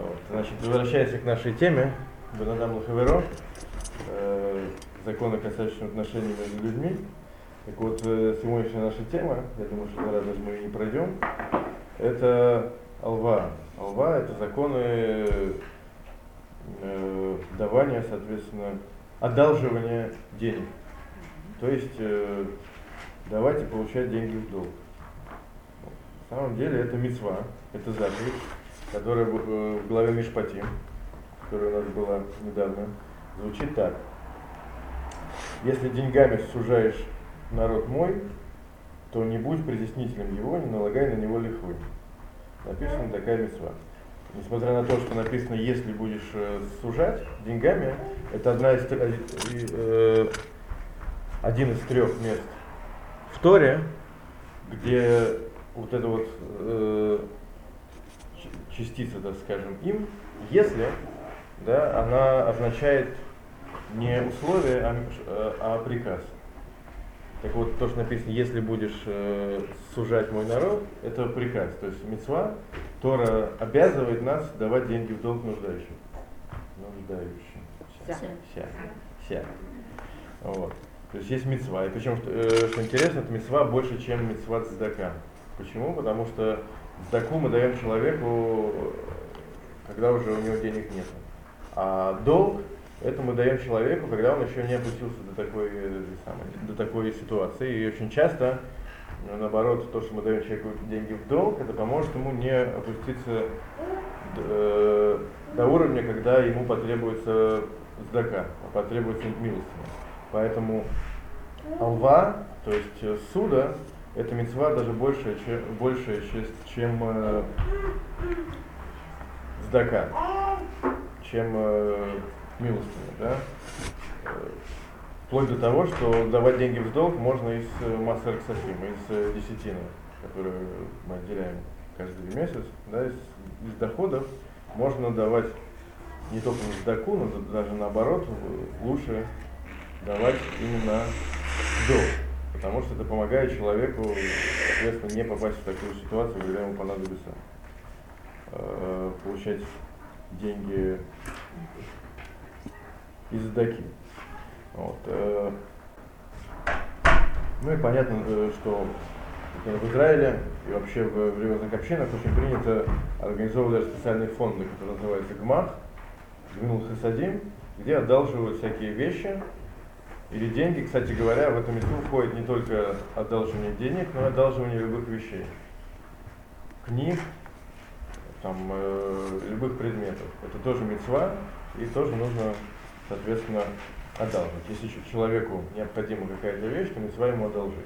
Вот. Значит, возвращаясь к нашей теме, Бен Адам Лахаверо, законы, касающиеся отношений между людьми. Так вот, сегодняшняя наша тема, я думаю, что раз мы ее не пройдем, это алва. Алва — это законы давания, соответственно, одалживания денег. То есть давать и получать деньги в долг. На самом деле это мицва, это заповедь, которая в главе Мишпатим, которая у нас была недавно, звучит так. Если деньгами сужаешь народ мой, то не будь притеснителем его, не налагай на него лихвы. Написана такая мицва. Несмотря на то, что написано, если будешь сужать деньгами, это один из трех мест в Торе, где вот эта вот частица, так скажем, им, если, да, она означает не условие, а приказ. Так вот, то, что написано, если будешь сужать мой народ, это приказ. То есть мицва, Тора обязывает нас давать деньги в долг нуждающим. Ся. Вот. То есть есть мицва. И причем, что интересно, это мицва больше, чем мицва цдака. Почему? Потому что цдаку мы даем человеку, когда уже у него денег нет. А долг это мы даем человеку, когда он еще не опустился до такой ситуации. И очень часто, наоборот, то, что мы даем человеку деньги в долг, это поможет ему не опуститься до уровня, когда ему потребуется цдака, потребуется милостыня. Поэтому алва, то есть суда, это мицва даже большая, чем цдака, чем милостыня, да? Вплоть до того, что давать деньги в долг можно из массер ксафим, из десятины, которую мы отделяем каждый месяц, да, из доходов можно давать не только на цдаку, но даже наоборот, лучше давать именно долг, потому что это помогает человеку, соответственно, не попасть в такую ситуацию, когда ему понадобится получать деньги из цдаки. Вот. Ну и понятно, что в Израиле и вообще в религиозных общинах очень принято организовывать даже специальные фонды, которые называются ГМАХ, Гмилут Хасадим, где одалживают всякие вещи или деньги. Кстати говоря, в эту мицву входит не только одалживание денег, но и одалживание любых вещей, книг, там, любых предметов. Это тоже мицва, и тоже нужно, соответственно, одалживать. Если человеку необходима какая-то вещь, то мицва ему одолжить.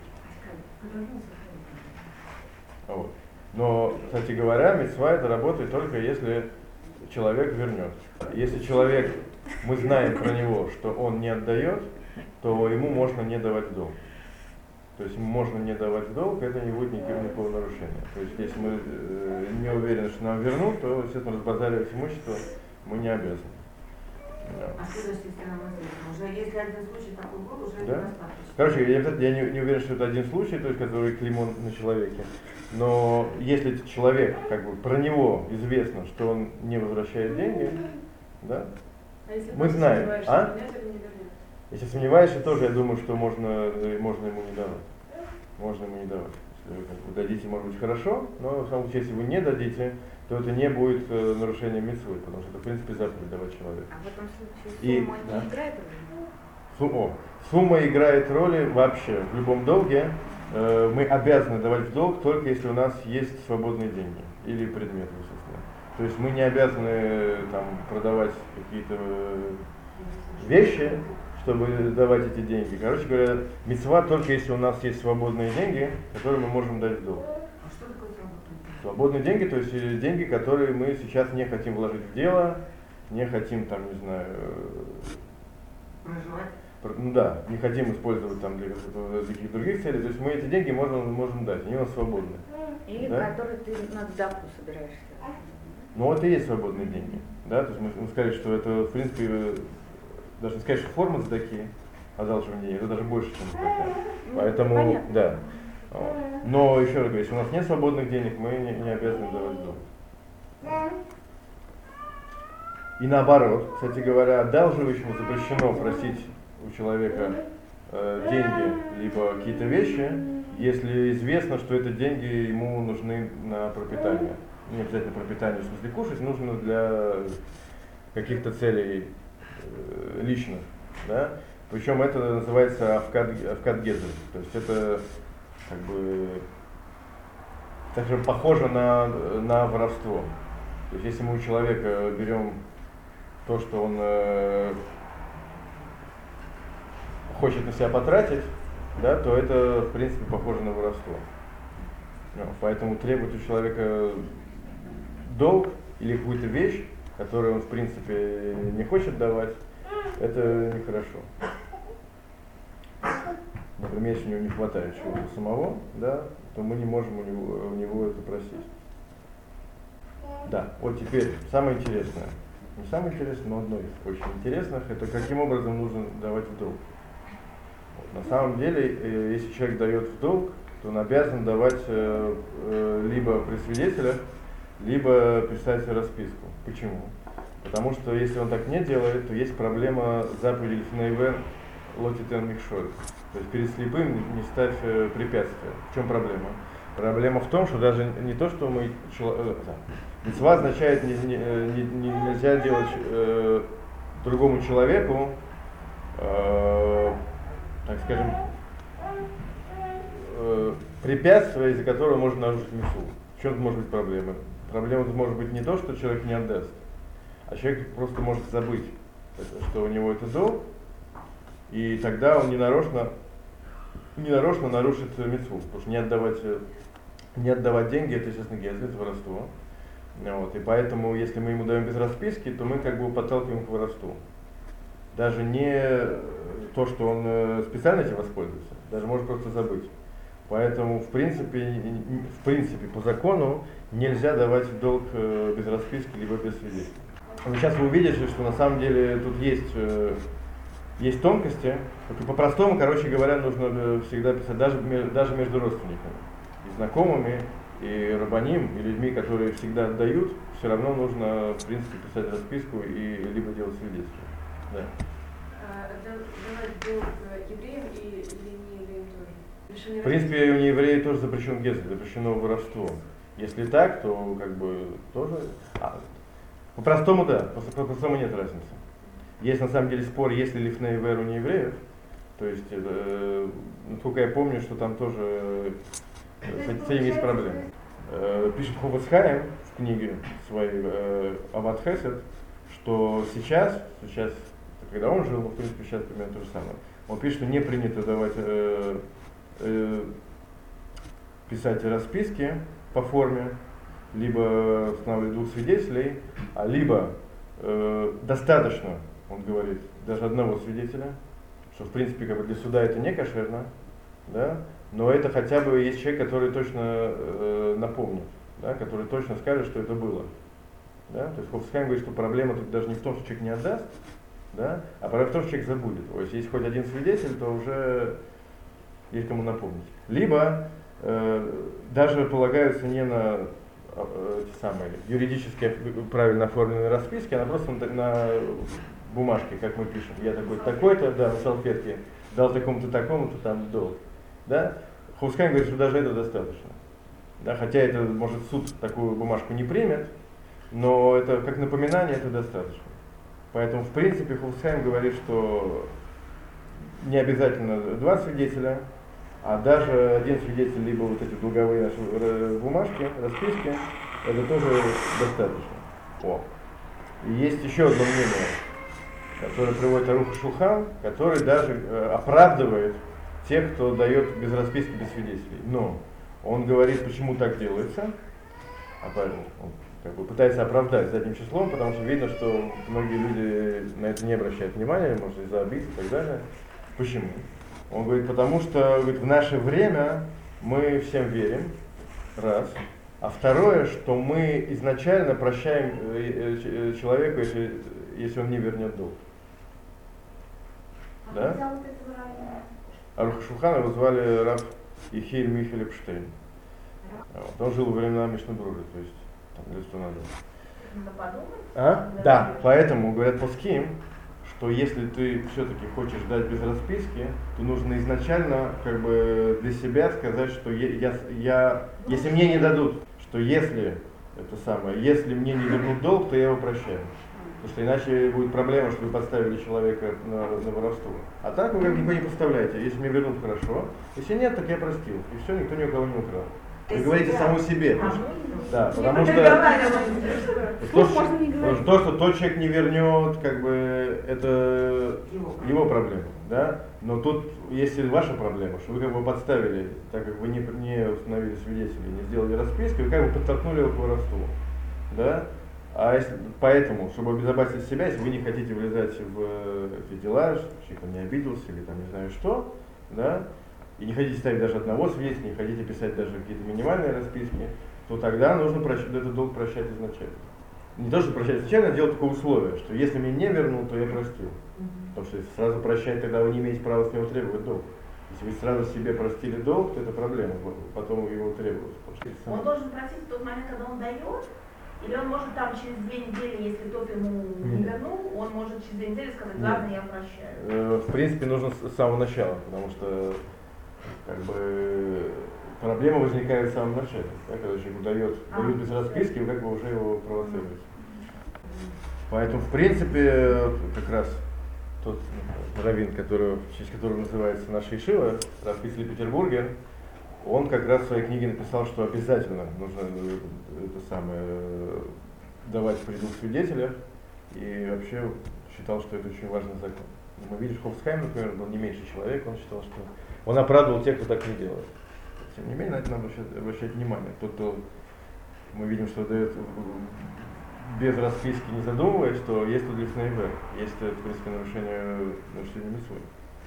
Вот. Но, кстати говоря, мицва это работает только если человек вернет. Если человек, мы знаем про него, что он не отдает, то ему можно не давать в долг. То есть ему можно не давать в долг, это не будет никакого нарушения. То есть если мы не уверены, что нам вернут, то, естественно, разбазаривать имущество мы не обязаны. А что значит, если нам известно? Уже если один случай такой был, уже да? недостаточно. Короче, я не уверен, что это один случай, то есть который клеймон на человеке. Но если человек, как бы, про него известно, что он не возвращает деньги, да, мы знаем. Если сомневаешься, тоже я думаю, что можно ему не давать. Можно ему не давать. Если вы дадите, может быть, хорошо, но в самом случае, если вы не дадите, то это не будет нарушением мицвы, потому что это, в принципе, заповедь давать человеку. А в этом случае сумма не играет роли? Сумма играет роли вообще. В любом долге мы обязаны давать в долг только если у нас есть свободные деньги или предметы, естественно. То есть мы не обязаны там продавать какие-то вещи, чтобы давать эти деньги. Короче говоря, мицва только если у нас есть свободные деньги, которые мы можем дать в долг. А что такое свободные? Свободные деньги, то есть деньги, которые мы сейчас не хотим вложить в дело, не хотим там, не знаю, Проживать? Ну да, не хотим использовать там для каких-то других целей, то есть мы эти деньги можем дать, они у нас свободны. Или да? которые ты на цдаку собираешься. Ну это и есть свободные деньги. Да? То есть мы сказали, что это, в принципе, даже не сказать, что форма цдаки, одалживание денег, это даже больше, чем цдака. Поэтому, понятно. да. Но еще раз говорю, если у нас нет свободных денег, мы не обязаны давать долг. И наоборот, кстати говоря, одалживающему запрещено просить у человека деньги, либо какие-то вещи, если известно, что это деньги ему нужны на пропитание. Не обязательно пропитание, в смысле кушать, нужно для каких-то целей личных. Да? Причем это называется авкад гезель. То есть это как бы также похоже на воровство. То есть если мы у человека берем то, что он хочет на себя потратить, да, то это в принципе похоже на воровство. Поэтому требовать у человека долг или какую-то вещь, которую он в принципе не хочет давать, это нехорошо. Например, если у него не хватает чего-то самого, да, то мы не можем у него это просить. Да, вот теперь самое интересное. Не самое интересное, но одно из очень интересных, это каким образом нужно давать в долг. Вот, на самом деле, если человек дает в долг, то он обязан давать либо при свидетелях, либо писать расписку. Почему? Потому что если он так не делает, то есть проблема заповеди Лифнейвер Лотитен Микшоль. То есть перед слепым не ставь препятствия. В чем проблема? Проблема в том, что даже не то, что мы... Мицва означает нельзя делать другому человеку, так скажем, препятствие, из-за которого можно нарушить мицву. В чем может быть проблема? Проблема может быть не то, что человек не отдаст, а человек просто может забыть, что у него это долг, и тогда он ненарочно нарушит мицву, потому что не отдавать деньги, это, естественно, гезель, это воровство. Вот, и поэтому, если мы ему даем без расписки, то мы как бы подталкиваем к воровству. Даже не то, что он специально этим воспользуется, даже может просто забыть. Поэтому, в принципе, по закону нельзя давать в долг без расписки, либо без свидетелей. Но сейчас вы увидите, что на самом деле тут есть тонкости. По-простому, короче говоря, нужно всегда писать даже между родственниками и знакомыми, и рабаним, и людьми, которые всегда отдают, все равно нужно, в принципе, писать расписку и либо делать свидетельство. Да. Давать долг евреям или не евреям тоже? В принципе, у неевреев тоже запрещен гезель, запрещено воровство. Если так, то как бы тоже... По-простому да, по-простому нет разницы. Есть на самом деле спор, есть ли лифнейвер у неевреев. То есть, насколько я помню, что там тоже с этим есть проблемы. Пишет Ховец Хаим в книге своей Ават Хесед, что сейчас, когда он жил, но в принципе сейчас примерно то же самое, он пишет, что не принято давать писать расписки по форме, либо устанавливать двух свидетелей, либо достаточно, он говорит, даже одного свидетеля, что в принципе как бы для суда это не кошерно, да, но это хотя бы есть человек, который точно напомнит, да, который точно скажет, что это было. Да? То есть Ховец Хаим говорит, что проблема тут даже не в том, что человек не отдаст, да, а проблема в том, что человек забудет. То есть если хоть один свидетель, то уже есть кому напомнить. Либо даже полагаются не на эти самые юридически правильно оформленные расписки, а просто на бумажке, как мы пишем. Я такой-то, да, на салфетке, дал такому-то там долг. Да? Ховец Хаим говорит, что даже это достаточно. Да? Хотя это, может, суд такую бумажку не примет, но это как напоминание, это достаточно. Поэтому, в принципе, Ховец Хаим говорит, что не обязательно два свидетеля, а даже один свидетель, либо вот эти долговые наши бумажки, расписки, это тоже достаточно. И есть еще одно мнение, которое приводит Арух ха-Шулхан, который даже оправдывает тех, кто дает без расписки, без свидетелей. Но он говорит, почему так делается, он как бы пытается оправдать задним числом, потому что видно, что многие люди на это не обращают внимания, может из-за обид и так далее. Почему? Он говорит, потому что в наше время мы всем верим, раз. А второе, что мы изначально прощаем человеку, если он не вернет долг. Да? Арух ха-Шулхан его звали Рав Ихиль Михель Эпштейн. Он жил во времена Мишны Брури, то есть там лет 100 назад. чем-то подумать. Да, поэтому говорят паским, что если ты все-таки хочешь дать без расписки, то нужно изначально как бы для себя сказать, что если мне не дадут, что если если мне не вернут долг, то я его прощаю. Потому что иначе будет проблема, что вы подставили человека на воровство. А так вы как никого не подставляете. Если мне вернут, хорошо. Если нет, так я простил. И все, никто ни у кого не украл. Вы говорите самому себе. Да, потому что то, что тот человек не вернет, как бы это его проблема. Да? Но тут есть ваша проблема, что вы как бы подставили, так как вы не установили свидетелей, не сделали расписки, вы как бы подтолкнули его к воровству. Да? Поэтому, чтобы обезопасить себя, если вы не хотите влезать в эти дела, чтобы человек не обиделся или там не знаю что, да, и не хотите ставить даже одного свидетеля, не хотите писать даже какие-то минимальные расписки, то тогда нужно этот долг прощать изначально. Не то, что прощать изначально, а делать такое условие, что если мне не вернул, то я простил. Потому что если сразу прощать, тогда вы не имеете права с него требовать долг. Если вы сразу себе простили долг, то это проблема, потом его требовать. Он должен просить в тот момент, когда он дает, или он может там через 2 недели, если тот ему не вернул, он может через 2 недели сказать, ладно, я прощаю. В принципе, нужно с самого начала, потому что как бы проблема возникает в самом начале. Да, когда человеку дают без расписки, вы как бы уже его провоцируете. Поэтому, в принципе, как раз тот раввин, в честь которого называется наша ишива, Рав Ицли Петербургер, он как раз в своей книге написал, что обязательно нужно давать при 2 свидетелях, и вообще считал, что это очень важный закон. Мы видим, Хофсхайм, например, был не меньше человек, он считал, что он оправдывал тех, кто так не делает. Тем не менее, на это надо обращать внимание. Тот, кто мы видим, что дает без расписки, не задумываясь, что есть тут лифнейвер, есть, в принципе, нарушение мицвы.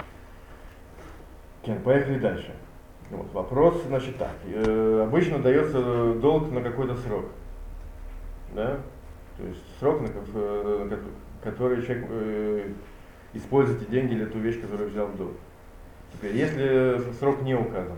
Поехали дальше. Вот, вопрос, значит, так. Обычно дается долг на какой-то срок. Да? То есть срок, на который человек использует эти деньги или ту вещь, которую взял в долг. Теперь, если срок не указан,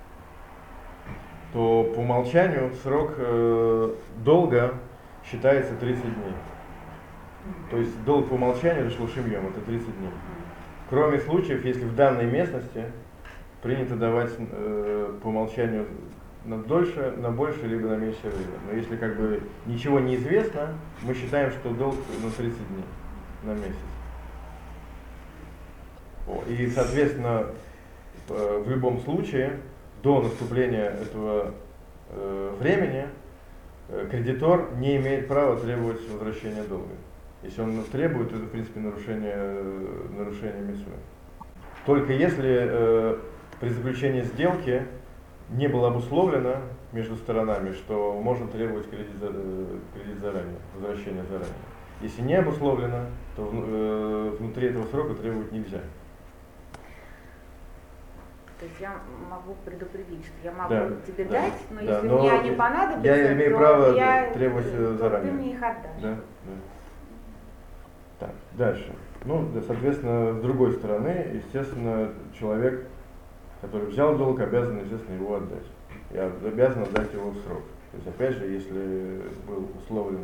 то по умолчанию срок долга считается 30 дней. То есть долг по умолчанию это шлушим-йом, это 30 дней. Кроме случаев, если в данной местности принято давать по умолчанию на больше, либо на меньшее время. Но если как бы ничего не известно, мы считаем, что долг на 30 дней на месяц. И, соответственно, в любом случае, до наступления этого времени, кредитор не имеет права требовать возвращения долга. Если он требует, то это, в принципе, нарушение мицвы. Только если при заключении сделки не было обусловлено между сторонами, что можно требовать кредит заранее, возвращение заранее. Если не обусловлено, то внутри этого срока требовать нельзя. То есть я могу предупредить, что я могу тебе дать, но да, если мне они понадобятся, я имею право требовать то заранее. Ты мне их отдашь. Да. Так, дальше. Соответственно, с другой стороны, естественно, человек, который взял долг, обязан, естественно, его отдать. И обязан отдать его в срок. То есть, опять же, если был условлено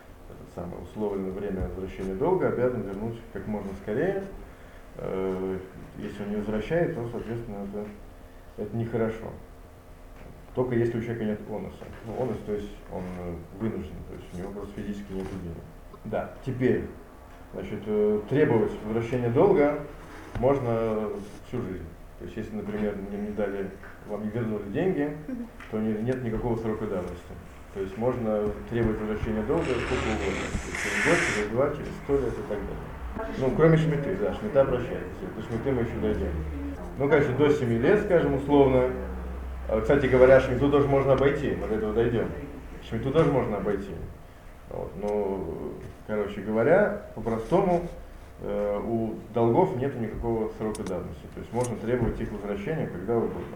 время возвращения долга, обязан вернуть как можно скорее. Если он не возвращает, то, соответственно, это нехорошо. Только если у человека нет онуса. Онус, то есть он вынужден, то есть у него просто физически нет денег. Да, теперь, значит, требовать возвращения долга можно всю жизнь. То есть, если, например, вам не вернули деньги, то нет никакого срока давности. То есть можно требовать возвращения долга сколько угодно. Через год, через 2, через 100 лет и так далее. Кроме шмиты, да, шмита прощается. До шмиты мы еще дойдем. Конечно, до 7 лет, скажем, условно. Кстати говоря, шмиту тоже можно обойти, мы до этого дойдем. Шмиту тоже можно обойти. Короче говоря, по-простому, у долгов нет никакого срока давности. То есть можно требовать их возвращения когда угодно.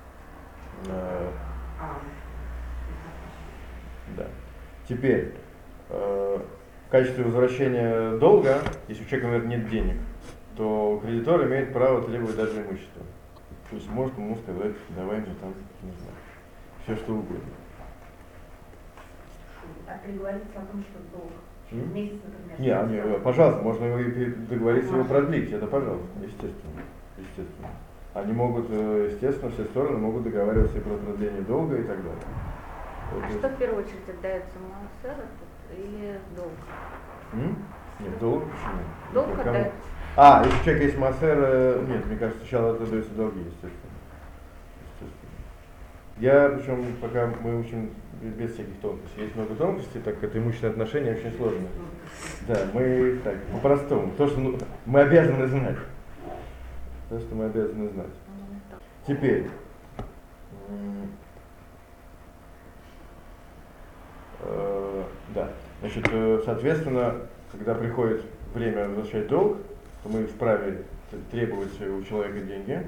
Да. Теперь, в качестве возвращения долга, если у человека, например, нет денег, то кредитор имеет право требовать даже имущества. То есть может ему сказать, давай мне там, не знаю, все что угодно. договориться о том, что долг. Месяц, например. Пожалуйста, можно договориться его продлить, это пожалуйста, естественно. Они могут, естественно, все стороны могут договариваться и про продление долга и так далее. Что в первую очередь отдается маасер или долг? Нет, долг почему? Долг отдается. Если у человека есть маасер, нет, мне кажется, сначала отдаются долги, естественно. Причем, пока мы учим без всяких тонкостей. Есть много тонкостей, так это имущественные отношения очень сложно. Да, мы так, по-простому. То, что мы обязаны знать. Теперь. Значит, соответственно, когда приходит время возвращать долг, то мы вправе требовать у человека деньги.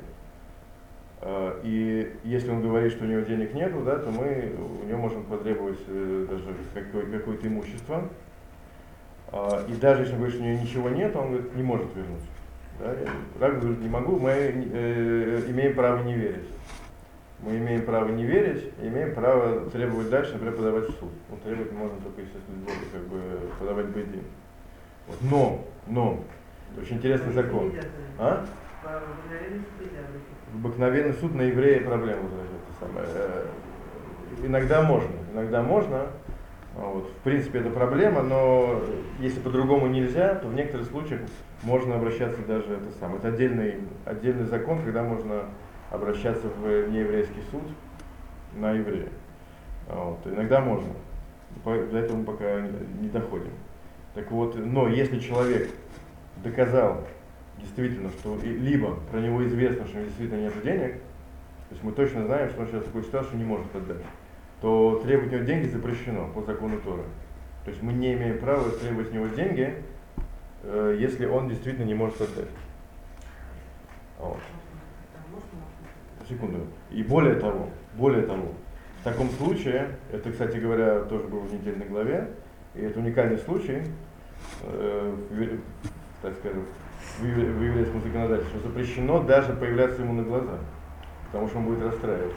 И если он говорит, что у него денег нету, да, то мы у него можем потребовать даже какое-то имущество. И даже если он говорит, что у него ничего нет, он говорит, не может вернуть. Да? Раб говорит, не могу, мы имеем право не верить. Мы имеем право не верить, имеем право требовать дальше, например, подавать в суд. Требовать можно только, естественно, подавать бейдин. Но, очень интересный закон. Обыкновенный суд на еврея проблему возражает. Иногда можно. В принципе, это проблема, но если по-другому нельзя, то в некоторых случаях можно обращаться даже это отдельный закон, когда можно обращаться в нееврейский суд на еврея. Иногда можно. До этого мы пока не доходим. Так вот, но если человек доказал действительно, что либо про него известно, что у него действительно нет денег, то есть мы точно знаем, что он сейчас в такой ситуации не может отдать, то требовать у него деньги запрещено по закону Торы. То есть мы не имеем права требовать у него деньги, если он действительно не может отдать. Секунду. И более того, в таком случае, это, кстати говоря, тоже было в недельной главе, и это уникальный случай, так скажем, в еврейском законодательстве, что запрещено даже появляться ему на глаза, потому что он будет расстраиваться.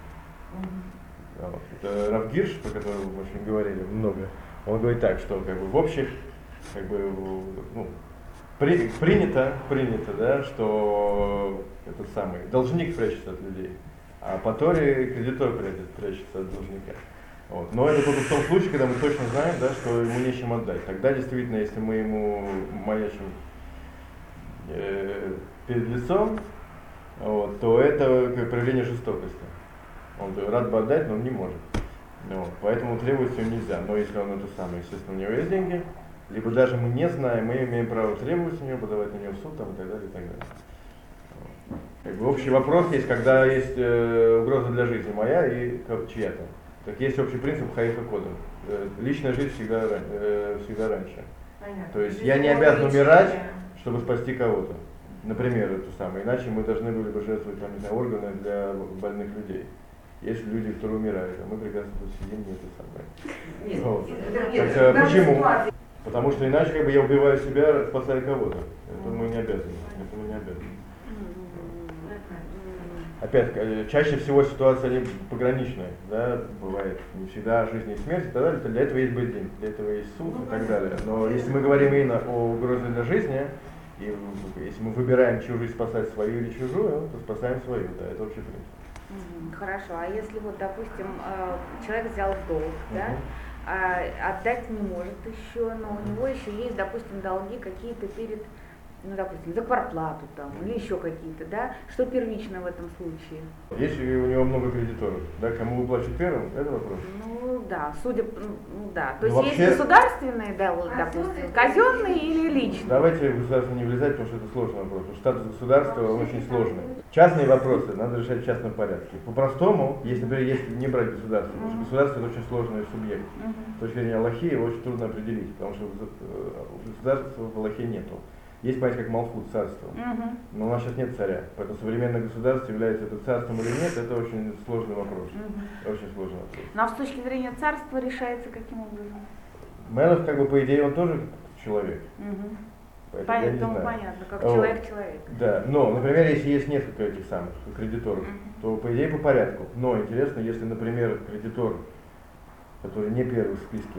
Это Рав Гирш, про которого мы очень говорили много, он говорит так, что в общих, принято, да, что этот самый должник прячется от людей, а по Торе кредитор прячется от должника. Но это только в том случае, когда мы точно знаем, да, что ему нечем отдать. Тогда действительно, если мы ему маячим перед лицом, то это проявление жестокости. Он рад бы отдать, но он не может. Поэтому требовать его нельзя. Но если он естественно, у него есть деньги, либо даже мы не знаем, мы имеем право требовать у него, подавать на него в суд и так далее, и так далее. Общий вопрос есть, когда есть угроза для жизни моя и чья-то. Так есть общий принцип хаиха кодом. Личная жизнь всегда раньше. Понятно. То есть я не обязан умирать, чтобы спасти кого-то. Например, иначе мы должны были бы жертвовать органы для больных людей. Есть люди, которые умирают, а мы прекрасно тут сидим, не это самое. Почему? Потому что иначе я убиваю себя, спасая кого-то. Это мы не обязаны. Опять, чаще всего ситуация они пограничная, да, бывает не всегда жизнь и смерть и так далее, для этого есть бейдин, для этого есть суд и так далее. Но если мы говорим именно о угрозе для жизни, и если мы выбираем, чью жизнь спасать, свою или чужую, то спасаем свою, да, это общий принцип. Хорошо, а если допустим, человек взял долг, да, отдать не может еще, но у него еще есть, допустим, долги какие-то перед, допустим, за квартплату там, или еще какие-то, да, что первично в этом случае? Если у него много кредиторов, да, кому выплачивать первым, это вопрос. Да, то есть вообще, есть государственные долги, допустим, казенные или личные? Давайте в государство не влезать, потому что это сложный вопрос, потому что статус государства он очень сложный. Частные вопросы надо решать в частном порядке. По-простому, если не брать государство, потому что государство это очень сложный субъект. С точки зрения Аллахи его очень трудно определить, потому что государства в Аллахе нету. Есть понятие как Малхут, царство, но у нас сейчас нет царя, поэтому современное государство является это царством или нет, это очень сложный вопрос. Очень сложный вопрос. Но с точки зрения царства решается каким образом? Мелах, по идее, он тоже человек. Поэтому понятно, как человек. Да, но, например, если есть несколько этих самых кредиторов, то по идее по порядку. Но интересно, если, например, кредитор который не первый в списке,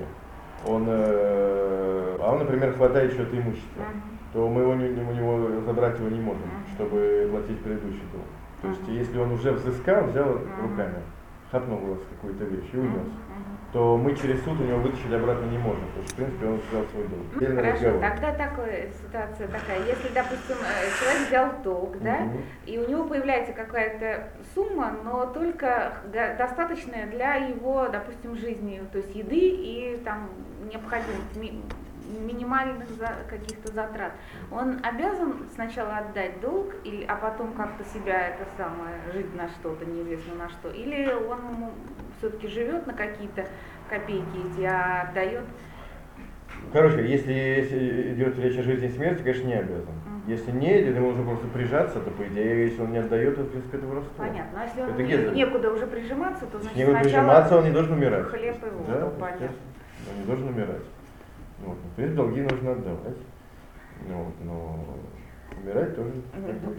а он, например, хватает чье-то имущество, то мы у него забрать его не можем, чтобы платить предыдущий долг. То есть, если он уже взыскал, взял руками, хапнул у вас какую-то вещь и унес, то мы через суд у него вытащить обратно не можем, потому что, в принципе, он взял свой долг. Хорошо, тогда такая ситуация такая, если, допустим, человек взял долг, да, и у него появляется какая-то сумма, но только достаточная для его, допустим, жизни, то есть еды и там необходимых минимальных каких-то затрат, он обязан сначала отдать долг, а потом как-то себя это самое, жить на что-то, неизвестно на что, или он все-таки живет на какие-то копейки эти, а отдает? Короче, если идет речь о жизни и смерти, конечно, не обязан. Если не идет, ему нужно просто прижаться, то, по идее, если он не отдает, то, в принципе, это воровство. Понятно. А если он некуда уже прижиматься, то, значит, некуда прижиматься, он не должен умирать. Хлеб и воду, да, понятно. Он не должен умирать. Вот. В принципе, долги нужно отдавать. Вот. Но умирать тоже не нужно.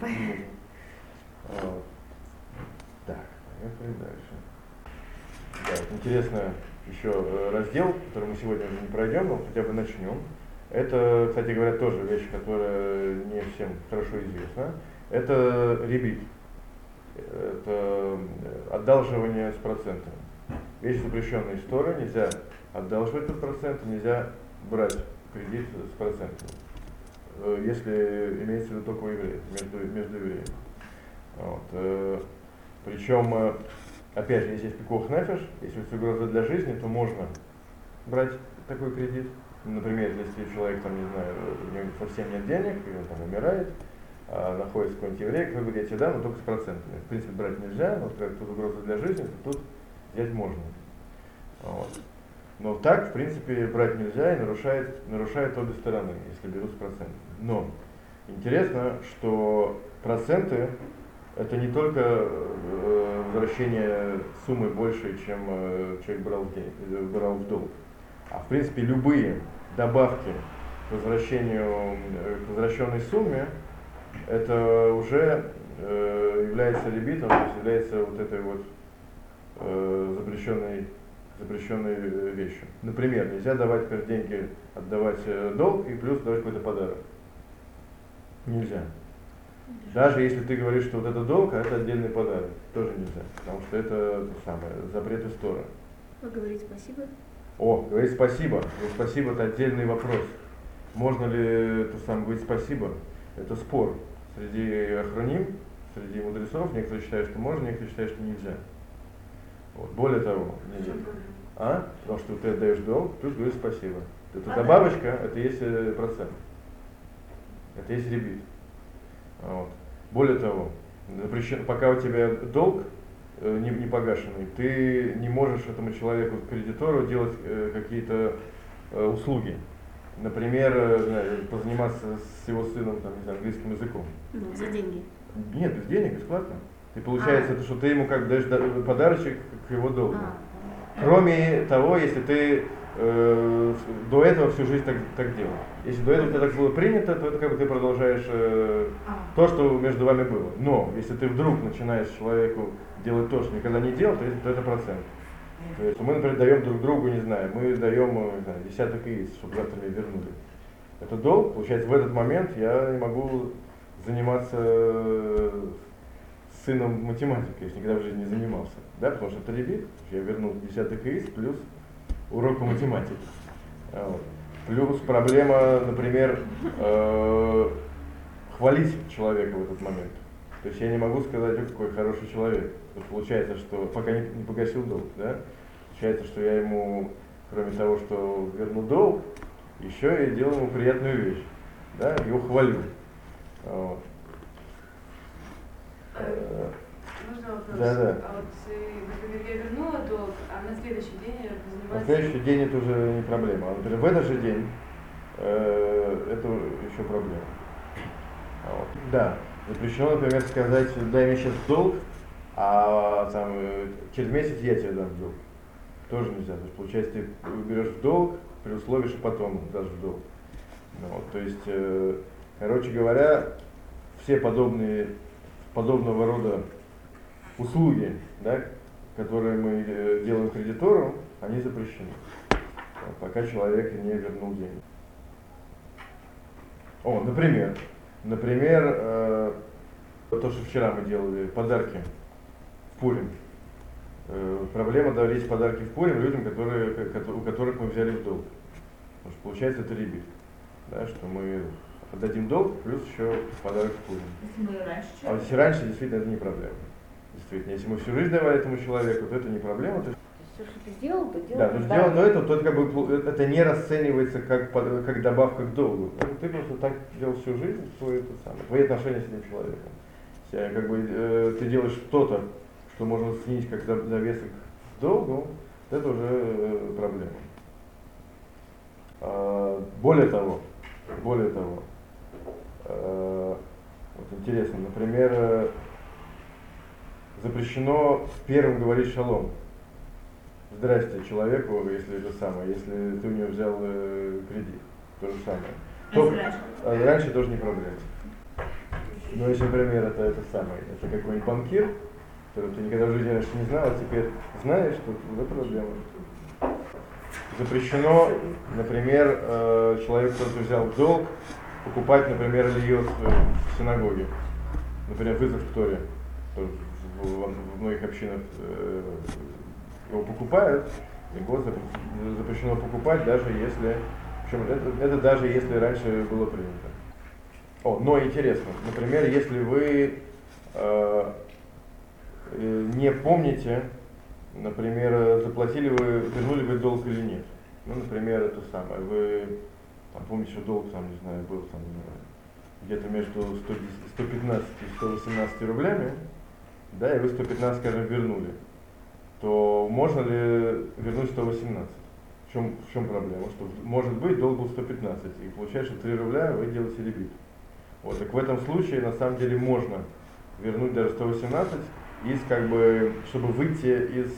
Так, поехали дальше. Да, интересно еще раздел, который мы сегодня уже не пройдем, но хотя бы начнем. Это, кстати говоря, тоже вещь, которая не всем хорошо известна. Это ребит. Это одалживание с процентами. Вещь запрещенная история, нельзя одалживать под проценты, нельзя брать кредит с процентами, если имеется в виду только у евреев, между евреями. Вот. Причем, опять же, если есть пикуах нефеш, если есть угроза для жизни, то можно брать такой кредит. Например, если человек, там, не знаю, у него совсем нет денег, или он там умирает, находится какой-нибудь еврей, который говорит, я тебе дам, но только с процентами. В принципе, брать нельзя, но как тут угроза для жизни, то тут взять можно. Вот. Но так, в принципе, брать нельзя и нарушает обе стороны, если берут с процентами. Но интересно, что проценты это не только возвращение суммы больше, чем человек брал в долг, а в принципе любые добавки к возвращенной сумме, это уже является ребитом, то есть является вот этой вот запрещенной вещью. Например, нельзя давать теперь деньги, отдавать долг и плюс давать какой-то подарок. Нельзя. Даже если ты говоришь, что вот это долг, а это отдельный подарок, тоже нельзя, потому что это запрет из Торы. Вы говорите спасибо? Говорить спасибо. Говорить спасибо это отдельный вопрос. Можно ли говорить спасибо? Это спор среди охроним, среди мудрецов. Некоторые считают, что можно, некоторые считают, что нельзя. Вот. Более того, нельзя. Потому что ты отдаешь долг, плюс говоришь спасибо. Это добавочка, это есть процент. Это есть ребит. Вот. Более того, пока у тебя долг не погашенный, ты не можешь этому человеку, кредитору, делать какие-то услуги. Например, позаниматься с его сыном английским языком. За деньги? Нет, без денег, бесплатно. И получается, что ты ему даешь подарочек к его долгу. Кроме того, если ты до этого всю жизнь так делал. Если до этого у тебя так было принято, то это ты продолжаешь то, что между вами было. Но если ты вдруг начинаешь человеку делать то, что никогда не делал, то это процент. То есть мы, например, даем друг другу, мы даем десяток яиц, чтобы завтра мне вернули. Это долг, получается, в этот момент я не могу заниматься с сыном математикой, если никогда в жизни не занимался. Да, потому что это ребит, я вернул десяток яиц плюс урок по математике. Вот. Плюс проблема, например, хвалить человека в этот момент. То есть я не могу сказать, какой хороший человек. То есть получается, что пока не погасил долг, да? Получается, что я ему, кроме того, что верну долг, еще и делаю ему приятную вещь, да? Его хвалю. Вот. Можно вопрос? Да. А вот, например, я вернула долг, а на следующий день я занимаюсь... На следующий день это уже не проблема. А, например, в этот же день это еще проблема. Вот. Да, запрещено, например, сказать, дай мне сейчас долг, а через месяц я тебе дам долг. Тоже нельзя. То есть, получается, ты берешь в долг, при условии, что потом дашь в долг. Вот. То есть, короче говоря, все подобного рода услуги, да, которые мы делаем кредитору, они запрещены, пока человек не вернул деньги. Например, то, что вчера мы делали, подарки в Пурим. Проблема дарить подарки в Пурим людям, у которых мы взяли в долг. Потому что получается это ребит, да, что мы отдадим долг, плюс еще подарок в Пурим. А вот если раньше, действительно, это не проблема. Действительно, если мы всю жизнь давали этому человеку, то это не проблема. Все, что ты сделал, то делал. Да, то сделал, но это как бы это не расценивается как добавка к долгу. Ты просто так делал всю жизнь, твои отношения с этим человеком. Как бы ты делаешь что-то, что можно снизить как довесок к долгу, это уже проблема. Более того, вот интересно, например, запрещено первым говорить шалом. Здрасте человеку, если это самое, если ты у него взял кредит, то же самое. Раньше тоже не проблема. Но если, например, это какой-нибудь банкир, которого ты никогда в жизни раньше не знал, а теперь знаешь, что это проблема. Запрещено, например, человек, который взял в долг, покупать, например, льет в синагоге. Например, вызов в Торе. В многих общинах его покупают, его запрещено покупать, даже если, причем это даже если раньше было принято. Но интересно, например, если вы не помните, например, вернули вы долг или нет. Например, это самое, вы помните, что долг не знаю, был где-то между 115 и 118 рублями, да, и вы 115, скажем, вернули, то можно ли вернуть 118? В чем проблема? Что, может быть, долг был 115, и получается, что 3 рубля вы делаете ребит. Вот, так в этом случае, на самом деле, можно вернуть даже 118, чтобы выйти из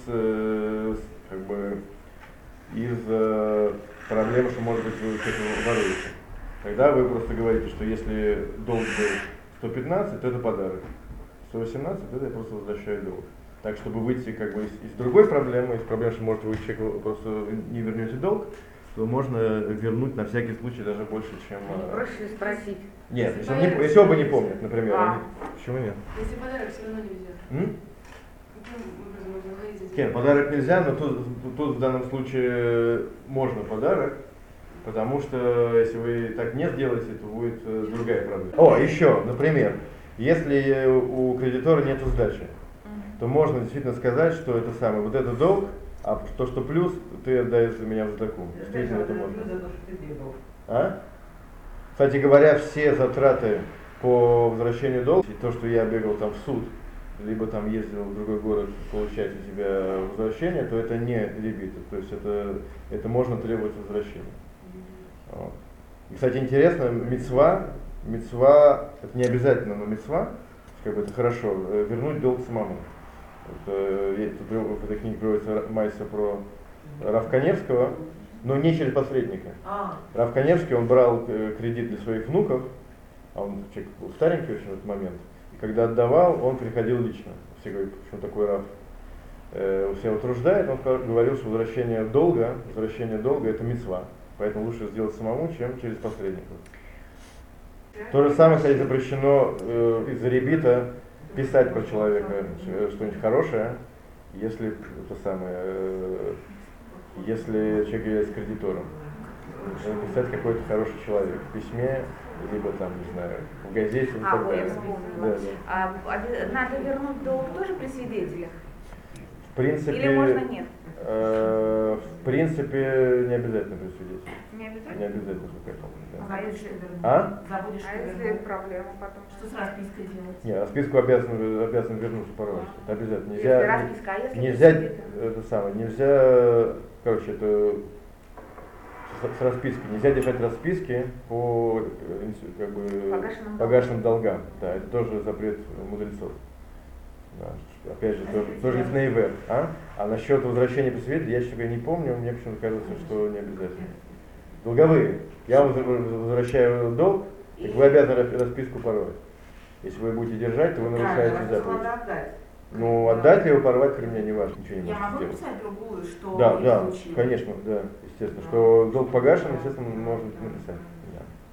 проблемы, что, может быть, вы что-то воруете. Тогда вы просто говорите, что если долг был 115, то это подарок. 118, это я просто возвращаю долг. Так, чтобы выйти из другой проблемы, из проблемы, что, может, вы человеку просто не вернете долг, то можно вернуть на всякий случай даже больше, чем... Проще спросить. Нет, если оба не помнят, например. Почему нет? Если подарок все равно нельзя. Каким образом можно выйти? Нет, подарок нельзя, но тут в данном случае можно подарок, потому что если вы так не сделаете, то будет другая проблема. Еще, например, если у кредитора нет сдачи, то можно действительно сказать, что это самое, вот это долг, а то, что плюс, ты отдаешь за меня в сдаку. Действительно, это можно. Кстати говоря, все затраты по возвращению долга, то, что я бегал там в суд, либо там ездил в другой город получать у тебя возвращение, то это не ребит, то есть это можно требовать возвращения. Вот. И, кстати, интересно, мицва, это не обязательно, но мицва, это хорошо, вернуть долг самому. В этой книге приводится майса про Рав Каневского, но не через посредника. Рав Каневский, он брал кредит для своих внуков, а он человек был старенький очень в этот момент, и когда отдавал, он приходил лично. Все говорят, почему такой Рав себя утруждает, он говорил, что возвращение долга это мицва, поэтому лучше сделать самому, чем через посредников. То же самое, кстати, запрещено из-за ребита писать про человека что-нибудь хорошее, если человек является кредитором. Писать какой-то хороший человек в письме, либо там, не знаю, в газете и так далее. Надо вернуть долг тоже при свидетелях? В принципе, или можно нет? В принципе, не обязательно при свидетелях. Не обязательно? Не обязательно, как я помню, да. Если проблема потом? Что с распиской делать? Нет, расписку обязан вернуть порой. Это обязательно. Если расписка, а если нельзя, это с распиской. Нельзя держать расписки по погашенным долгам. Да, это тоже запрет мудрецов. Да. Опять же, тоже не снейвер. А насчет возвращения при свете, я не помню, мне почему-то кажется, что не обязательно. Долговые. Я вам возвращаю долг, так вы обязаны расписку порвать. Если вы будете держать, то вы нарушаете заповедь. Ну, отдать либо порвать при мне не важно, ничего не Я можете могу сделать. написать другую, что Да, не да, получила? конечно, да, естественно. Что долг погашен, естественно, можно написать.